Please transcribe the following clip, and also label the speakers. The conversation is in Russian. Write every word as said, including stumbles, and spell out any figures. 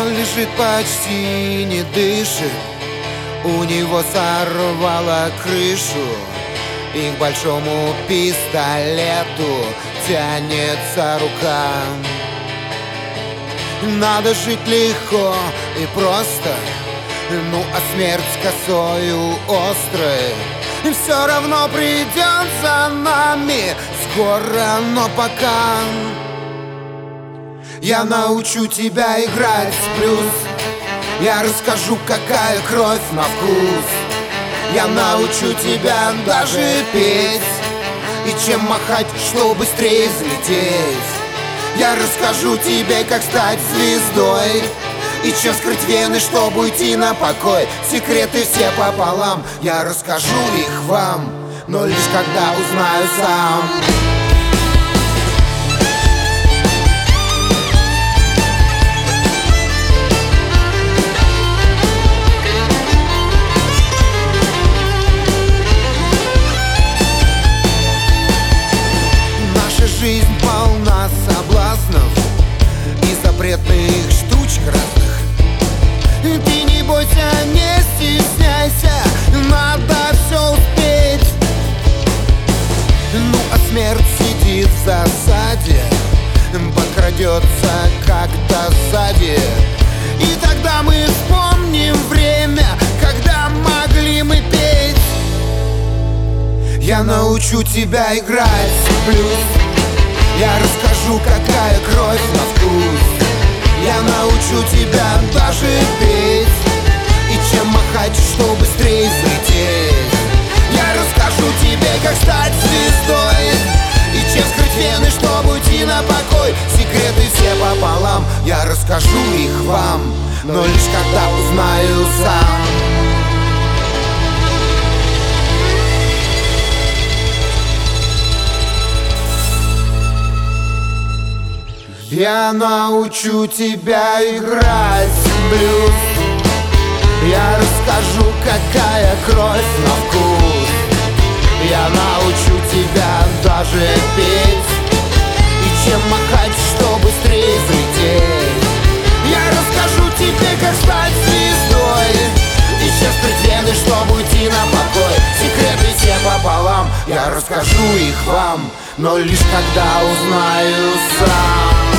Speaker 1: Он лежит, почти не дышит, у него сорвало крышу, и к большому пистолету тянется рука. Надо жить легко и просто, ну а смерть косою острой и все равно придет за нами скоро, но пока я научу тебя играть в плюс. Я расскажу, какая кровь на вкус. Я научу тебя даже петь и чем махать, что быстрее взлететь. Я расскажу тебе, как стать звездой и чем скрыть вены, чтобы уйти на покой. Секреты все пополам, я расскажу их вам, но лишь когда узнаю сам. Наша жизнь полна соблазнов и запретных штучек разных. Ты не бойся, не стесняйся, надо все успеть. Ну а смерть сидит в засаде, подкрадется как-то сзади. И тогда мы вспомним время, когда могли мы петь. Я научу тебя играть в блюз. Я расскажу, какая кровь на вкус. Я научу тебя даже петь и чем махать, что быстрее взлететь. Я расскажу тебе, как стать звездой и чем скрыть вены, чтобы уйти на покой. Секреты все пополам, я расскажу их вам, но лишь когда узнаю сам. Я научу тебя играть в блюз. Я расскажу, какая кровь на вкус. Я научу тебя даже петь и чем махать, что быстрее взлететь. Я расскажу тебе, как стать звездой и чем скрыть вены, чтобы уйти на покой. Секреты все пополам, я расскажу их вам, но лишь когда узнаю сам.